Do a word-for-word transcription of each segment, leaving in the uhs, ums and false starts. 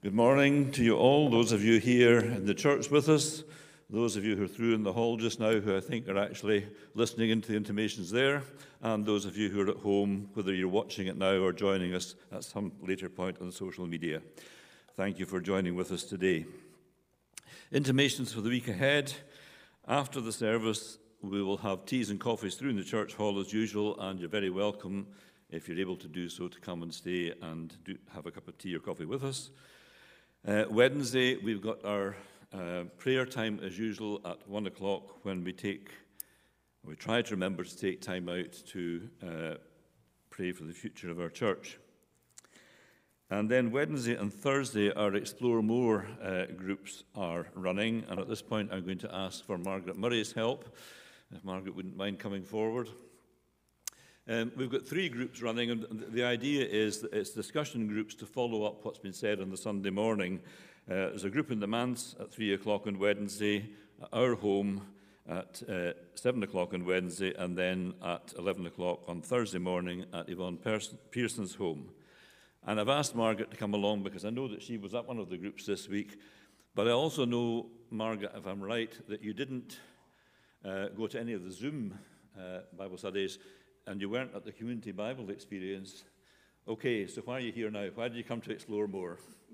Good morning to you all, those of you here in the church with us, those of you who are through in the hall just now who I think are actually listening into the intimations there, and those of you who are at home, whether you're watching it now or joining us at some later point on social media. Thank you for joining with us today. Intimations for the week ahead. After the service, we will have teas and coffees through in the church hall as usual, and you're very welcome, if you're able to do so, to come and stay and do, have a cup of tea or coffee with us. Uh, Wednesday, we've got our uh, prayer time as usual at one o'clock when we take, we try to remember to take time out to uh, pray for the future of our church. And then Wednesday and Thursday, our Explore More uh, groups are running. And at this point, I'm going to ask for Margaret Murray's help, if Margaret wouldn't mind coming forward. Um, we've got three groups running, and the idea is that it's discussion groups to follow up what's been said on the Sunday morning. Uh, there's a group in the manse at three o'clock on Wednesday, at our home at uh, seven o'clock on Wednesday, and then at eleven o'clock on Thursday morning at Yvonne Pearson's home. And I've asked Margaret to come along because I know that she was at one of the groups this week, but I also know, Margaret, if I'm right, that you didn't uh, go to any of the Zoom uh, Bible studies, and you weren't at the Community Bible Experience. Okay, so why are you here now? Why did you come to Explore More?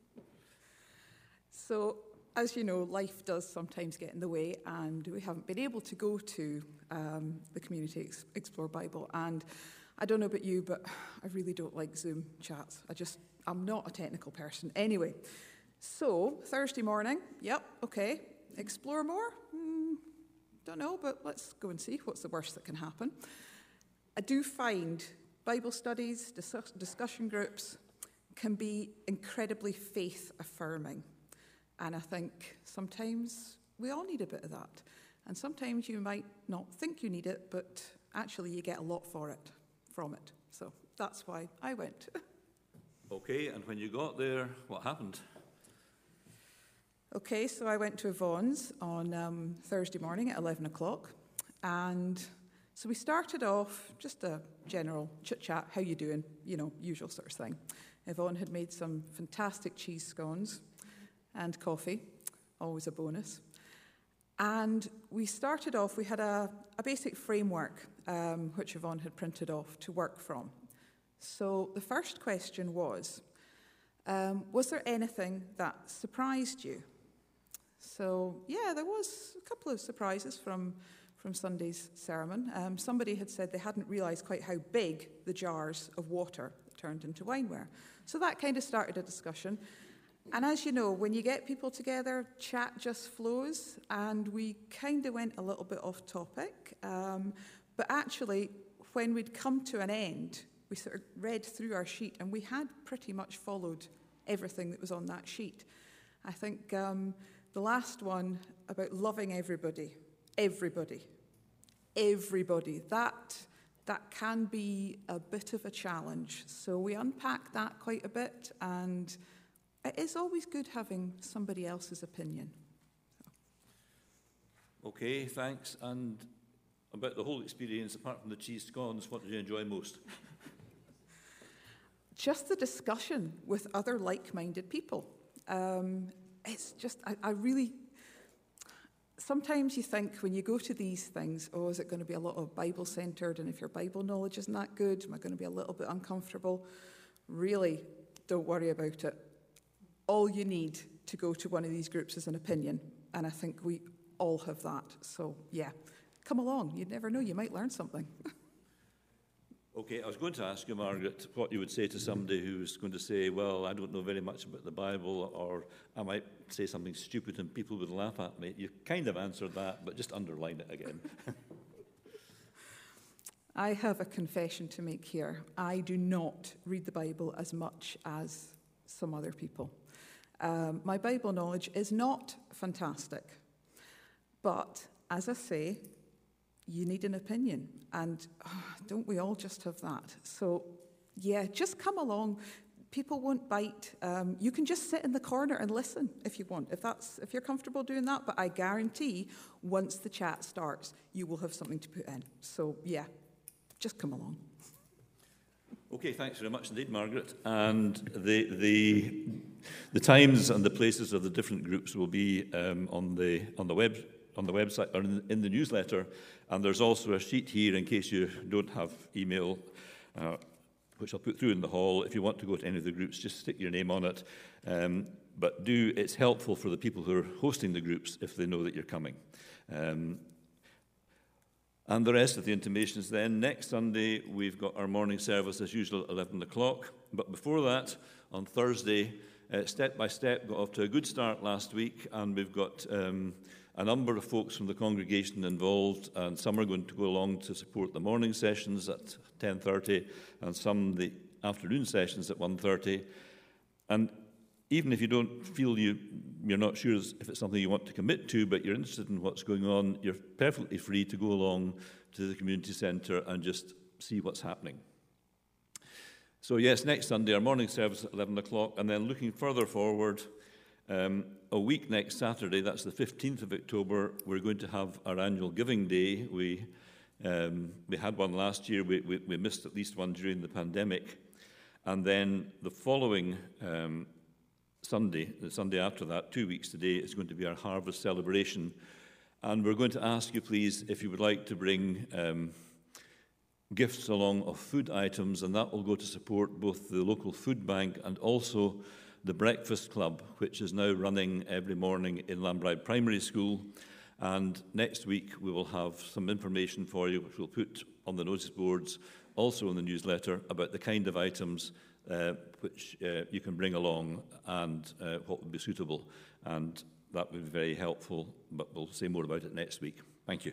So, as you know, life does sometimes get in the way, and we haven't been able to go to um, the Community Ex- Explore Bible. And I don't know about you, but I really don't like Zoom chats. I just, I'm not a technical person. Anyway, so Thursday morning, yep, okay. Explore More? Mm, don't know, but let's go and see what's the worst that can happen. I do find Bible studies, dis- discussion groups can be incredibly faith-affirming. And I think sometimes we all need a bit of that. And sometimes you might not think you need it, but actually you get a lot for it, from it. So that's why I went. Okay, and when you got there, what happened? Okay, so I went to Yvonne's on um, Thursday morning at eleven o'clock. And so we started off, just a general chit-chat, how you doing, you know, usual sort of thing. Yvonne had made some fantastic cheese scones and coffee, always a bonus. And we started off, we had a, a basic framework, um, which Yvonne had printed off to work from. So the first question was, um, was there anything that surprised you? So, yeah, there was a couple of surprises from from Sunday's sermon. Um, somebody had said they hadn't realised quite how big the jars of water turned into wine were. So that kind of started a discussion. And as you know, when you get people together, chat just flows, and we kind of went a little bit off topic. Um, but actually, when we'd come to an end, we sort of read through our sheet, and we had pretty much followed everything that was on that sheet. I think um, the last one about loving everybody, everybody, everybody, that that can be a bit of a challenge. So we unpack that quite a bit, and it is always good having somebody else's opinion. Okay, thanks. And about the whole experience, apart from the cheese scones, what did you enjoy most? Just the discussion with other like-minded people. Um, it's just, I, I really... Sometimes you think when you go to these things, oh, is it going to be a lot of Bible-centered? And if your Bible knowledge isn't that good, am I going to be a little bit uncomfortable? Really, don't worry about it. All you need to go to one of these groups is an opinion. And I think we all have that. So, yeah, come along. You never know. You might learn something. Okay, I was going to ask you, Margaret, what you would say to somebody who's going to say, well, I don't know very much about the Bible, or I might say something stupid and people would laugh at me. You kind of answered that, but just underline it again. I have a confession to make here. I do not read the Bible as much as some other people. Um, my Bible knowledge is not fantastic. But, as I say, you need an opinion. And oh, don't we all just have that? So, yeah, just come along. People won't bite. Um, you can just sit in the corner and listen if you want, if that's if you're comfortable doing that. But I guarantee once the chat starts, you will have something to put in. So, yeah, just come along. Okay, thanks very much indeed, Margaret. And the the the times and the places of the different groups will be um, on the on the web on the website or in, in the newsletter. And there's also a sheet here in case you don't have email, uh, which I'll put through in the hall. If you want to go to any of the groups, just stick your name on it. Um, but do it's helpful for the people who are hosting the groups if they know that you're coming. Um, And the rest of the intimations then. Next Sunday, we've got our morning service as usual at eleven o'clock. But before that, on Thursday, uh, Step by Step got off to a good start last week, and we've got um, a number of folks from the congregation involved, and some are going to go along to support the morning sessions at ten thirty, and some the afternoon sessions at one thirty. And even if you don't feel you, you're not sure if it's something you want to commit to, but you're interested in what's going on, you're perfectly free to go along to the community centre and just see what's happening. So yes, next Sunday, our morning service at eleven o'clock, and then looking further forward, um, a week next Saturday, that's the fifteenth of October, we're going to have our annual Giving Day. We um, we had one last year, we, we, we missed at least one during the pandemic, and then the following um, Sunday, the Sunday after that, two weeks today, is going to be our harvest celebration. And we're going to ask you, please, if you would like to bring um, gifts along of food items, and that will go to support both the local food bank and also the Breakfast Club, which is now running every morning in Lambride Primary School. And next week, we will have some information for you, which we'll put on the notice boards, also in the newsletter, about the kind of items Uh, which uh, you can bring along and uh, what would be suitable. And that would be very helpful, but we'll say more about it next week. Thank you.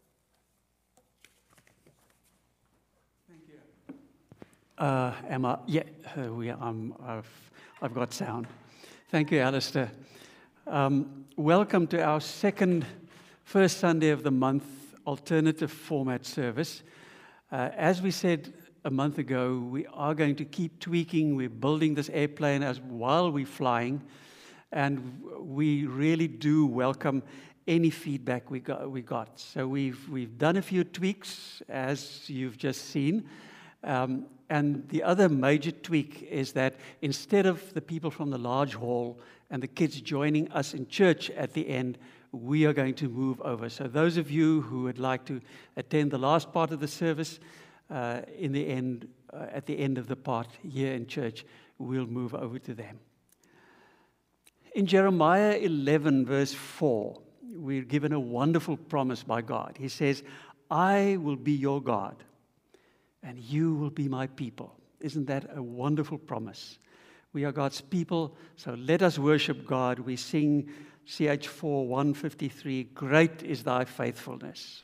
Thank you. Uh, Emma, yeah, uh, we, um, I've, I've got sound. Thank you, Alistair. Um, welcome to our second, first Sunday of the month alternative format service. Uh, as we said a month ago, we are going to keep tweaking. We're building this airplane as while we're flying, and we really do welcome any feedback we got. We got. So we've we've done a few tweaks, as you've just seen, um, and the other major tweak is that instead of the people from the large hall and the kids joining us in church at the end, we are going to move over. So those of you who would like to attend the last part of the service, Uh, in the end, uh, at the end of the part here in church, we'll move over to them. In Jeremiah eleven, verse four, we're given a wonderful promise by God. He says, I will be your God, and you will be my people. Isn't that a wonderful promise? We are God's people, so let us worship God. We sing C H four one fifty-three, great is thy faithfulness.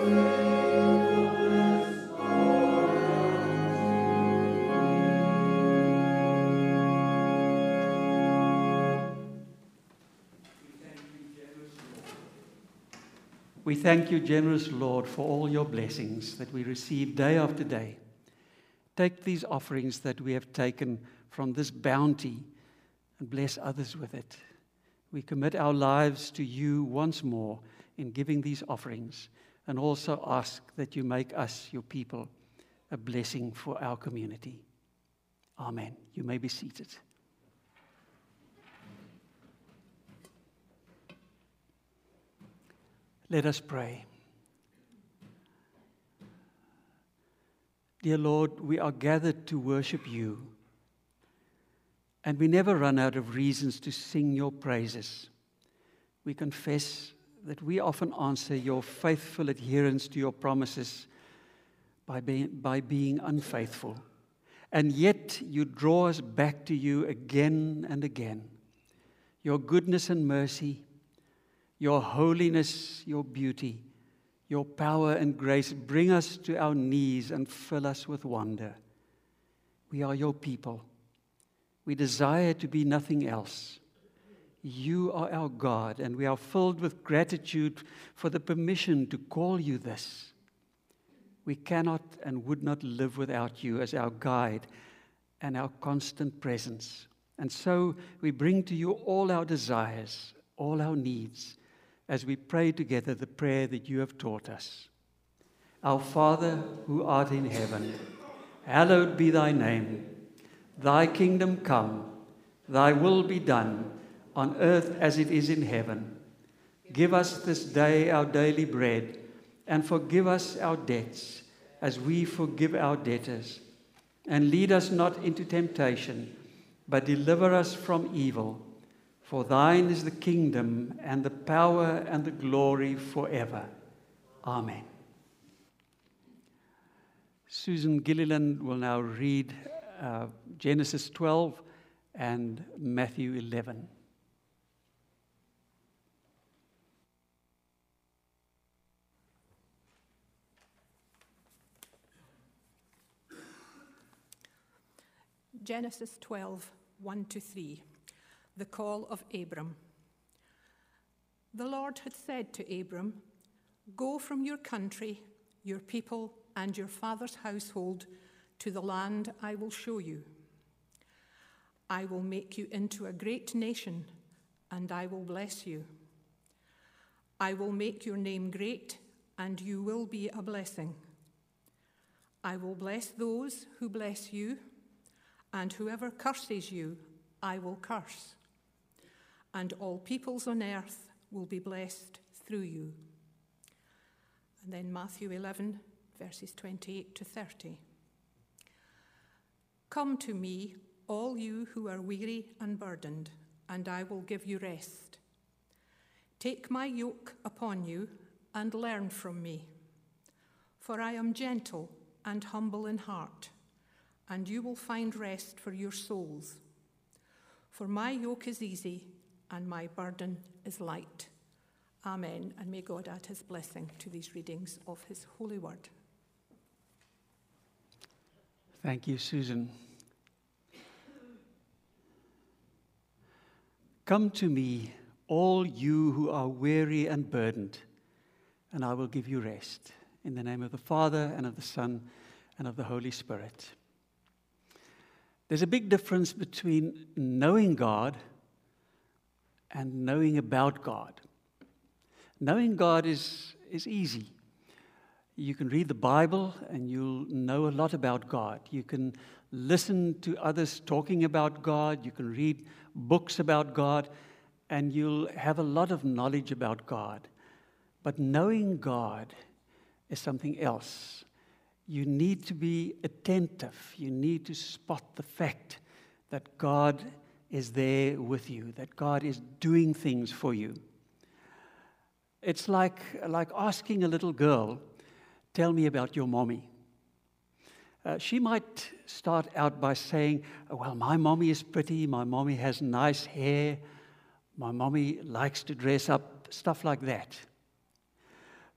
We thank you, generous Lord, for all your blessings that we receive day after day. Take these offerings that we have taken from this bounty and bless others with it. We commit our lives to you once more in giving these offerings, and also ask that you make us, your people, a blessing for our community. Amen. You may be seated. Let us pray. Dear Lord, we are gathered to worship you, and we never run out of reasons to sing your praises. We confess that we often answer your faithful adherence to your promises by being, by being unfaithful. And yet you draw us back to you again and again. Your goodness and mercy, your holiness, your beauty, your power and grace bring us to our knees and fill us with wonder. We are your people. We desire to be nothing else. You are our God, and we are filled with gratitude for the permission to call you this. We cannot and would not live without you as our guide and our constant presence. And so we bring to you all our desires, all our needs, as we pray together the prayer that you have taught us. Our Father, who art in heaven, hallowed be thy name. Thy kingdom come, thy will be done, on earth as it is in heaven. Give us this day our daily bread, and forgive us our debts, as we forgive our debtors. And lead us not into temptation, but deliver us from evil. For thine is the kingdom, and the power, and the glory forever. Amen. Susan Gilliland will now read uh, Genesis twelve and Matthew eleven. Genesis twelve, one to three, the call of Abram. The Lord had said to Abram, "Go from your country, your people, and your father's household to the land I will show you. I will make you into a great nation, and I will bless you. I will make your name great, and you will be a blessing. I will bless those who bless you, and whoever curses you, I will curse. And all peoples on earth will be blessed through you." And then Matthew eleven, verses twenty-eight to thirty. "Come to me, all you who are weary and burdened, and I will give you rest. Take my yoke upon you and learn from me. For I am gentle and humble in heart, and you will find rest for your souls. For my yoke is easy and my burden is light." Amen. And may God add his blessing to these readings of his holy word. Thank you, Susan. "Come to me, all you who are weary and burdened, and I will give you rest. In the name of the Father, and of the Son, and of the Holy Spirit." There's a big difference between knowing God and knowing about God. Knowing God is, is easy. You can read the Bible and you'll know a lot about God. You can listen to others talking about God. You can read books about God, and you'll have a lot of knowledge about God. But knowing God is something else. You need to be attentive. You need to spot the fact that God is there with you, that God is doing things for you. It's like, like asking a little girl, "Tell me about your mommy." Uh, she might start out by saying, "Oh, well, my mommy is pretty, my mommy has nice hair, my mommy likes to dress up," stuff like that.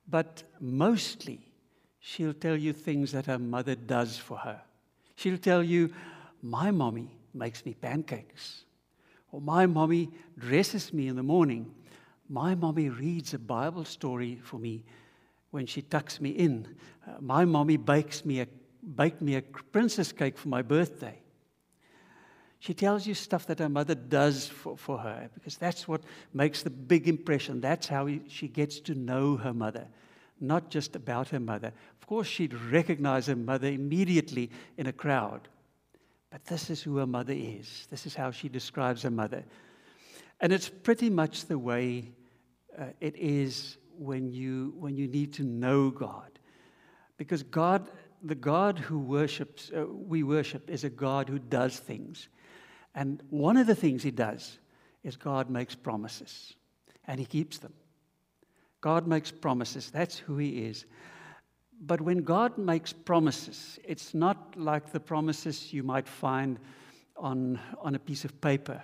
But mostly, she'll tell you things that her mother does for her. She'll tell you, my mommy makes me pancakes. Or my mommy dresses me in the morning. My mommy reads a Bible story for me when she tucks me in. Uh, my mommy bakes me a, baked me a princess cake for my birthday. She tells you stuff that her mother does for, for her, because that's what makes the big impression. That's how he, she gets to know her mother, not just about her mother. Of course, she'd recognize her mother immediately in a crowd. But this is who her mother is. This is how she describes her mother. And it's pretty much the way uh, it is when you, when you need to know God. Because God, the God who worships, uh, we worship is a God who does things. And one of the things he does is God makes promises, and he keeps them. God makes promises. That's who he is. But when God makes promises, it's not like the promises you might find on, on a piece of paper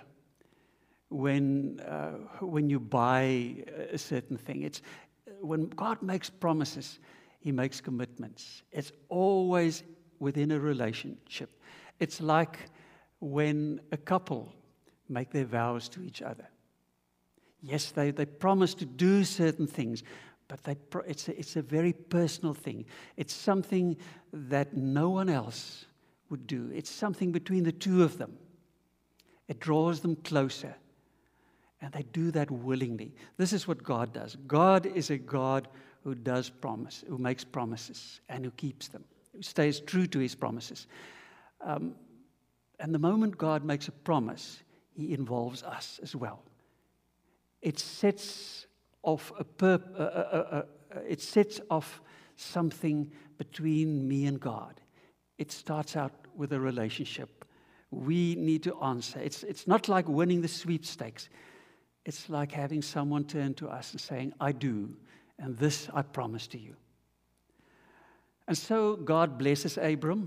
when, uh, when you buy a certain thing. It's, when God makes promises, he makes commitments. It's always within a relationship. It's like when a couple make their vows to each other. Yes, they, they promise to do certain things, but they pro- it's, a, it's a very personal thing. It's something that no one else would do. It's something between the two of them. It draws them closer, and they do that willingly. This is what God does. God is a God who does promise, who makes promises, and who keeps them, who stays true to his promises. Um, And the moment God makes a promise, he involves us as well. It sets off a purp- uh, uh, uh, uh, it sets off something between me and God. It starts out with a relationship. We need to answer. It's, it's not like winning the sweepstakes. It's like having someone turn to us and saying, I do, and this I promise to you. And so God blesses Abram.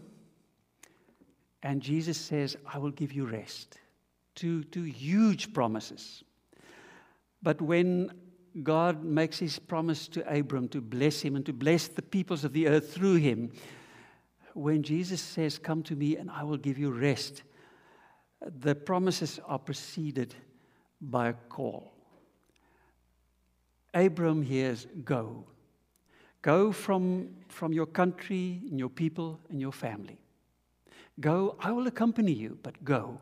And Jesus says, I will give you rest. Two, two huge promises. But when God makes his promise to Abram to bless him and to bless the peoples of the earth through him, when Jesus says, come to me and I will give you rest, the promises are preceded by a call. Abram hears, go. Go from, from your country and your people and your family. Go, I will accompany you, but go.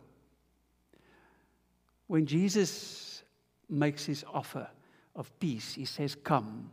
When Jesus makes his offer of peace, he says, come.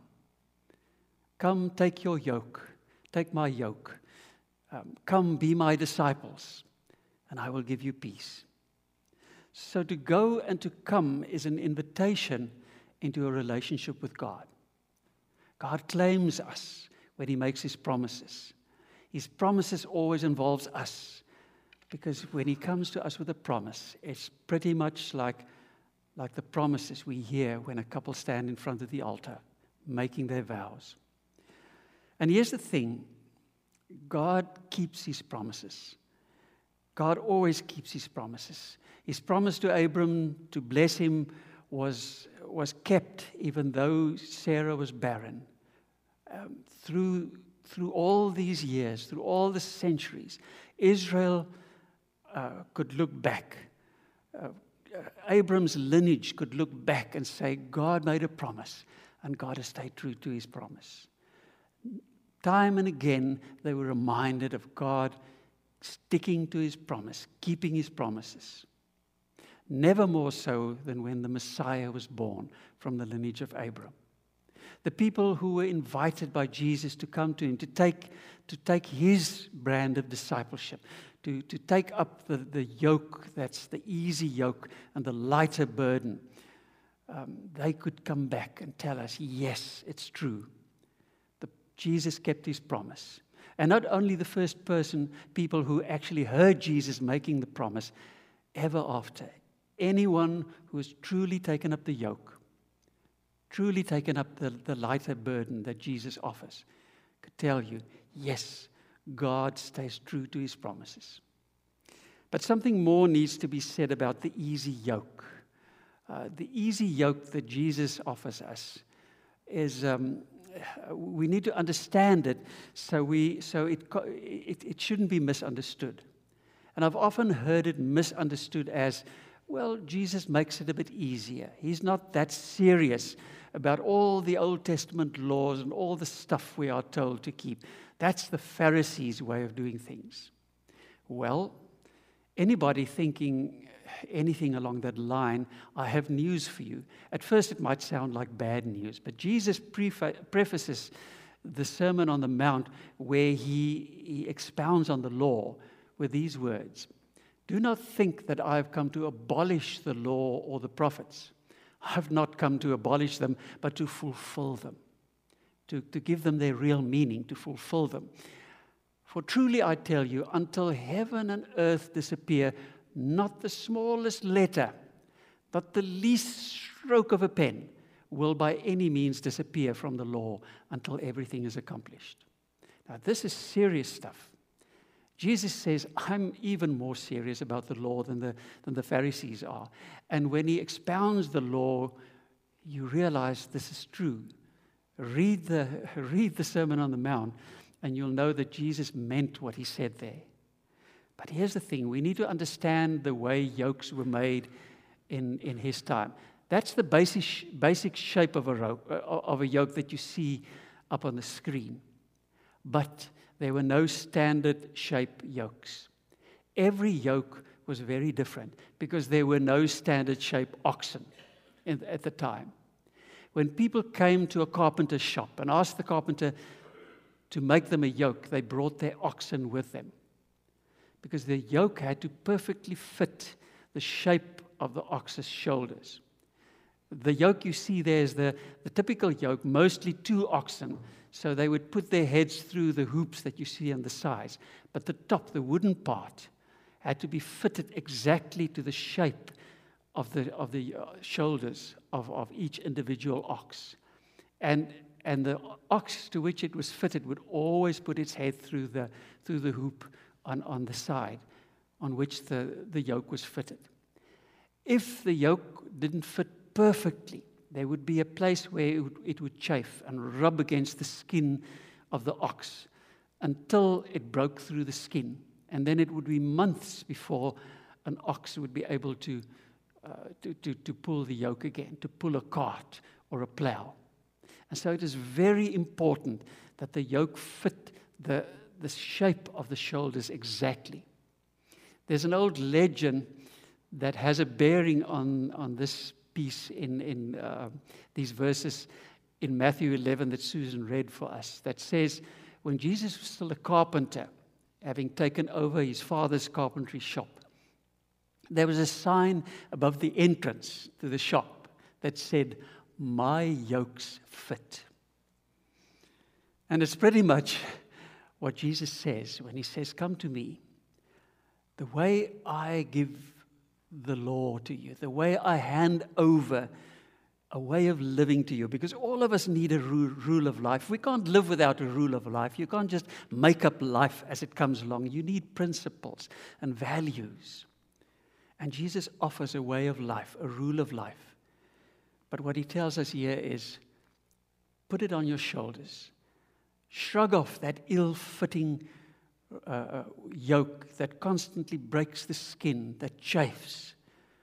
Come, take your yoke. Take my yoke. Um, come, be my disciples, and I will give you peace. So to go and to come is an invitation into a relationship with God. God claims us when he makes his promises. His promises always involves us, because when he comes to us with a promise, it's pretty much like, like the promises we hear when a couple stand in front of the altar, making their vows. And here's the thing, God keeps his promises. God always keeps his promises. His promise to Abram to bless him was, was kept even though Sarah was barren. Um, through Through all these years, through all the centuries, Israel uh, could look back. Uh, uh, Abram's lineage could look back and say, God made a promise, and God has stayed true to his promise. Time and again, they were reminded of God sticking to his promise, keeping his promises. Never more so than when the Messiah was born from the lineage of Abram. The people who were invited by Jesus to come to him, to take, to take his brand of discipleship, to, to take up the, the yoke that's the easy yoke and the lighter burden, um, they could come back and tell us, yes, it's true. The, Jesus kept his promise. And not only the first person, people who actually heard Jesus making the promise, ever after, anyone who has truly taken up the yoke, truly taken up the, the lighter burden that Jesus offers, could tell you, yes, God stays true to his promises. But something more needs to be said about the easy yoke. Uh, the easy yoke that Jesus offers us is, um, we need to understand it so, we, so it, it, it shouldn't be misunderstood. And I've often heard it misunderstood as, well, Jesus makes it a bit easier. He's not that serious about all the Old Testament laws and all the stuff we are told to keep. That's the Pharisees' way of doing things. Well, anybody thinking anything along that line, I have news for you. At first, it might sound like bad news, but Jesus prefa- prefaces the Sermon on the Mount where he, he expounds on the law with these words. Do not think that I have come to abolish the law or the prophets. I have not come to abolish them, but to fulfill them, to, to give them their real meaning, to fulfill them. For truly I tell you, until heaven and earth disappear, not the smallest letter, but the least stroke of a pen will by any means disappear from the law until everything is accomplished. Now, this is serious stuff. Jesus says, I'm even more serious about the law than the, than the Pharisees are. And when he expounds the law, you realize this is true. Read the, read the Sermon on the Mount, and you'll know that Jesus meant what he said there. But here's the thing, we need to understand the way yokes were made in, in his time. That's the basic, basic shape of a, rope, of a yoke that you see up on the screen. But there were no standard shape yokes. Every yoke was very different because there were no standard shape oxen in, at the time. When people came to a carpenter's shop and asked the carpenter to make them a yoke, they brought their oxen with them, because the yoke had to perfectly fit the shape of the ox's shoulders. The yoke you see there is the, the typical yoke, mostly two oxen, so they would put their heads through the hoops that you see on the sides. But the top, the wooden part, had to be fitted exactly to the shape of the, of the shoulders of, of each individual ox. And, and the ox to which it was fitted would always put its head through the, through the hoop On, on the side on which the, the yoke was fitted. If the yoke didn't fit perfectly, there would be a place where it would, it would chafe and rub against the skin of the ox until it broke through the skin. And then it would be months before an ox would be able to, uh, to, to, to pull the yoke again, to pull a cart or a plow. And so it is very important that the yoke fit the the shape of the shoulders exactly. There's an old legend that has a bearing on, on this piece in, in uh, these verses in Matthew eleven that Susan read for us, that says, when Jesus was still a carpenter, having taken over his father's carpentry shop, there was a sign above the entrance to the shop that said, "My yoke's fit." And it's pretty much what Jesus says when he says, come to me. The way I give the law to you, the way I hand over a way of living to you, because all of us need a rule of life. We can't live without a rule of life. You can't just make up life as it comes along. You need principles and values. And Jesus offers a way of life, a rule of life. But what he tells us here is, put it on your shoulders. Shrug off that ill-fitting uh, yoke that constantly breaks the skin, that chafes.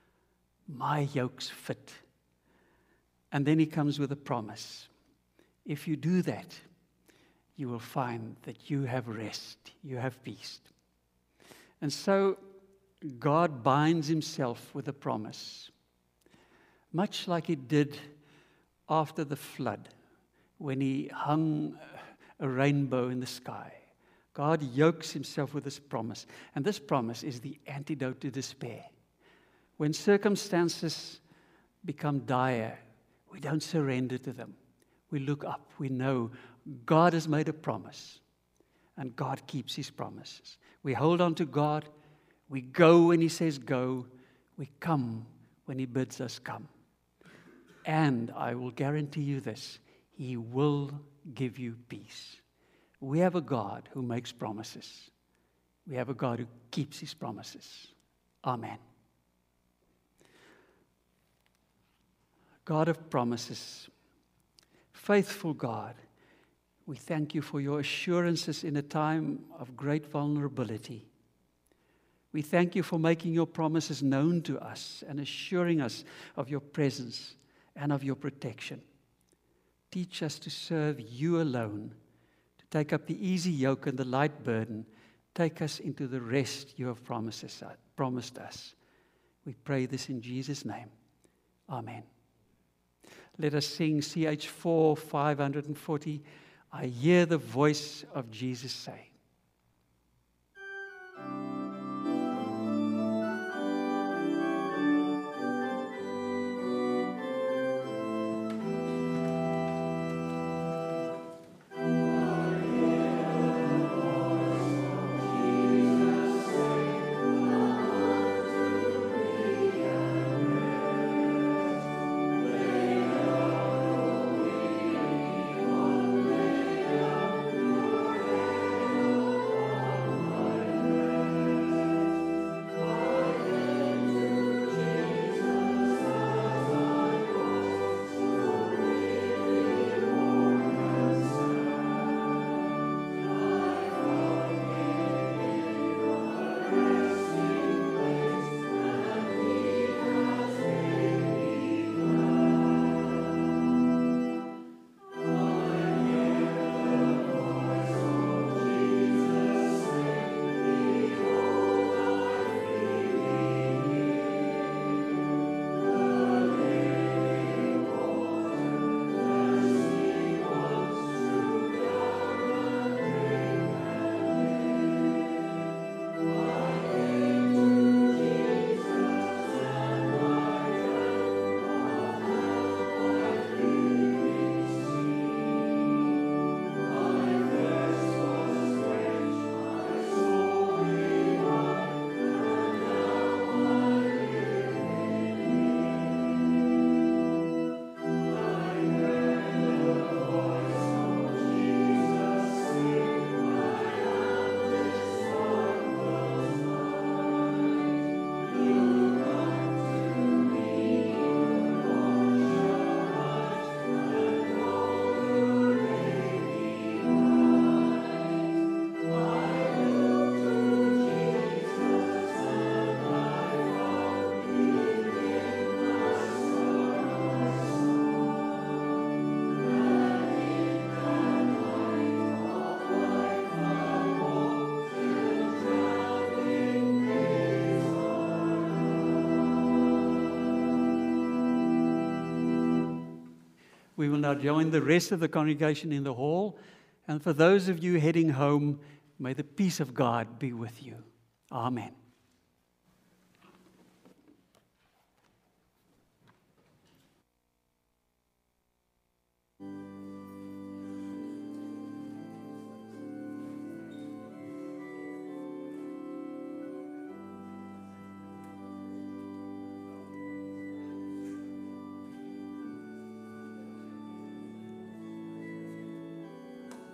My yoke's fit. And then he comes with a promise. If you do that, you will find that you have rest, you have peace. And so God binds himself with a promise, much like he did after the flood, when he hung a rainbow in the sky. God yokes himself with this promise. And this promise is the antidote to despair. When circumstances become dire, we don't surrender to them. We look up. We know God has made a promise. And God keeps his promises. We hold on to God. We go when he says go. We come when he bids us come. And I will guarantee you this, he will give you peace. We have a God who makes promises. We have a God who keeps his promises. Amen. God of promises, faithful God, We thank you for your assurances in a time of great vulnerability. We thank you for making your promises known to us and assuring us of your presence and of your protection. Teach us to serve you alone, to take up the easy yoke and the light burden. Take us into the rest you have promised us. Promised us. We pray this in Jesus' name. Amen. Let us sing C H four, five forty. I hear the voice of Jesus say. We will now join the rest of the congregation in the hall. And for those of you heading home, may the peace of God be with you. Amen.